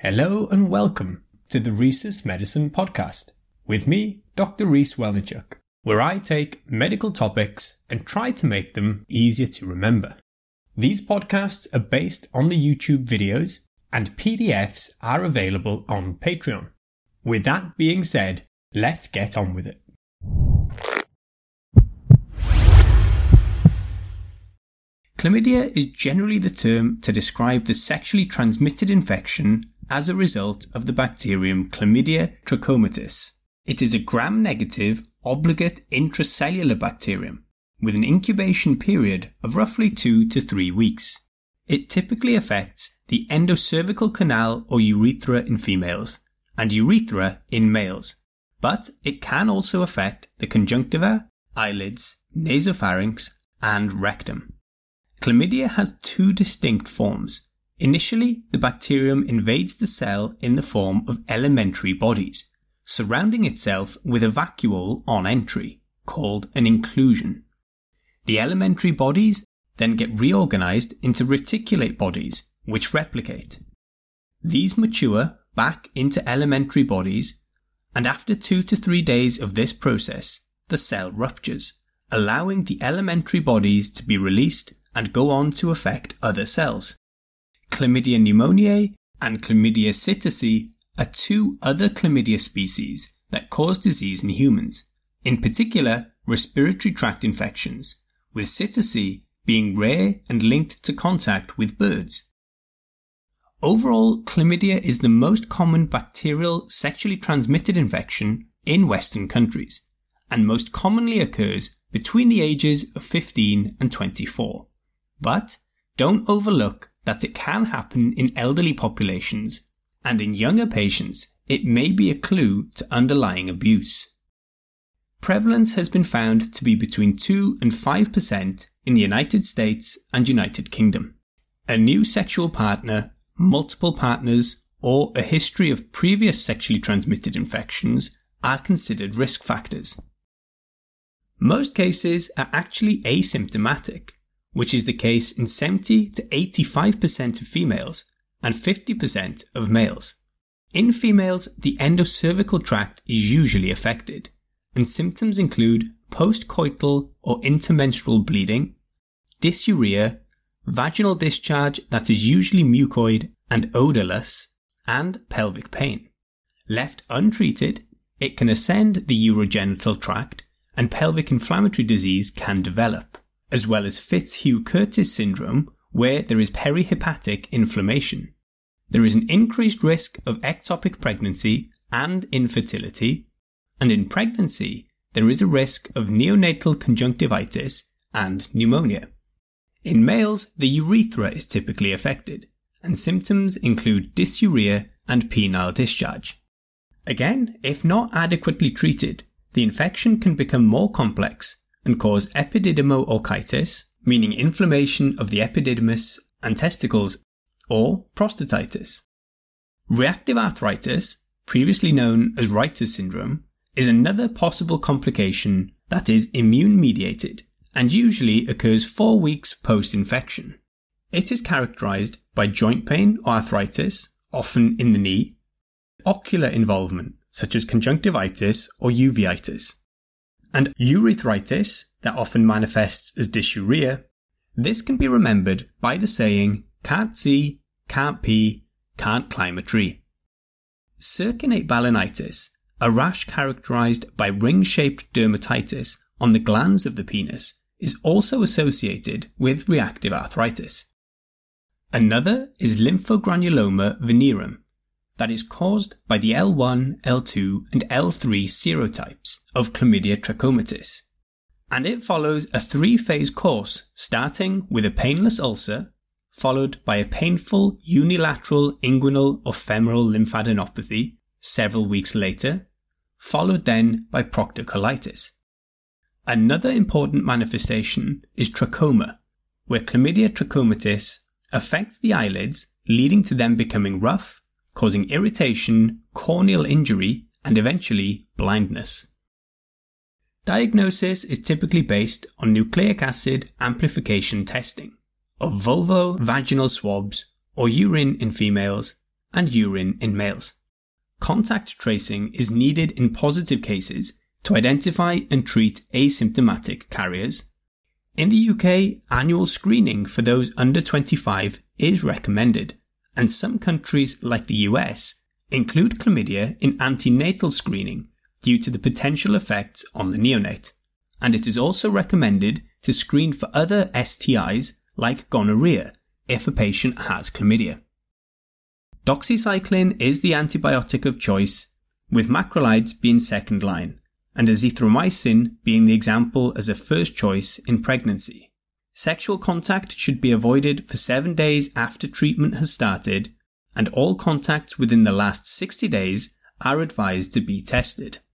Hello and welcome to the Rhesus Medicine Podcast with me, Dr. Rhys Welnichuk, where I take medical topics and try to make them easier to remember. These podcasts are based on the YouTube videos and PDFs are available on Patreon. With that being said, let's get on with it. Chlamydia is generally the term to describe the sexually transmitted infection as a result of the bacterium Chlamydia trachomatis. It is a gram-negative, obligate intracellular bacterium with an incubation period of roughly 2 to 3 weeks. It typically affects the endocervical canal or urethra in females and urethra in males, but it can also affect the conjunctiva, eyelids, nasopharynx, and rectum. Chlamydia has two distinct forms. Initially, the bacterium invades the cell in the form of elementary bodies, surrounding itself with a vacuole on entry, called an inclusion. The elementary bodies then get reorganized into reticulate bodies, which replicate. These mature back into elementary bodies, and after 2 to 3 days of this process, the cell ruptures, allowing the elementary bodies to be released and go on to affect other cells. Chlamydia pneumoniae and Chlamydia psittaci are two other chlamydia species that cause disease in humans, in particular respiratory tract infections, with psittaci being rare and linked to contact with birds. Overall, chlamydia is the most common bacterial sexually transmitted infection in Western countries, and most commonly occurs between the ages of 15 and 24. But don't overlook that it can happen in elderly populations, and in younger patients it may be a clue to underlying abuse. Prevalence has been found to be between 2 and 5% in the United States and United Kingdom. A new sexual partner, multiple partners, or a history of previous sexually transmitted infections are considered risk factors. Most cases are actually asymptomatic, which is the case in 70 to 85% of females and 50% of males. In females, the endocervical tract is usually affected, and symptoms include postcoital or intermenstrual bleeding, dysuria, vaginal discharge that is usually mucoid and odorless, and pelvic pain. Left untreated, it can ascend the urogenital tract and pelvic inflammatory disease can develop, as well as Fitzhugh-Curtis syndrome, where there is perihepatic inflammation. There is an increased risk of ectopic pregnancy and infertility, and in pregnancy, there is a risk of neonatal conjunctivitis and pneumonia. In males, the urethra is typically affected, and symptoms include dysuria and penile discharge. Again, if not adequately treated, the infection can become more complex and cause epididymo-orchitis, meaning inflammation of the epididymis and testicles, or prostatitis. Reactive arthritis, previously known as Reiter's syndrome, is another possible complication that is immune-mediated and usually occurs 4 weeks post-infection. It is characterized by joint pain or arthritis, often in the knee, ocular involvement, such as conjunctivitis or uveitis, and urethritis that often manifests as dysuria. This can be remembered by the saying, can't see, can't pee, can't climb a tree. Circinate balanitis, a rash characterized by ring-shaped dermatitis on the glands of the penis, is also associated with reactive arthritis. Another is lymphogranuloma venereum, that is caused by the L1, L2, and L3 serotypes of Chlamydia trachomatis, and it follows a 3-phase course starting with a painless ulcer, followed by a painful unilateral inguinal or femoral lymphadenopathy several weeks later, followed then by proctocolitis. Another important manifestation is trachoma, where Chlamydia trachomatis affects the eyelids, leading to them becoming rough, causing irritation, corneal injury, and eventually blindness. Diagnosis is typically based on nucleic acid amplification testing of vulvovaginal swabs or urine in females and urine in males. Contact tracing is needed in positive cases to identify and treat asymptomatic carriers. In the UK, annual screening for those under 25 is recommended, and some countries like the US include chlamydia in antenatal screening due to the potential effects on the neonate, and it is also recommended to screen for other STIs like gonorrhea if a patient has chlamydia. Doxycycline is the antibiotic of choice, with macrolides being second line, and azithromycin being the example as a first choice in pregnancy. Sexual contact should be avoided for 7 days after treatment has started, and all contacts within the last 60 days are advised to be tested.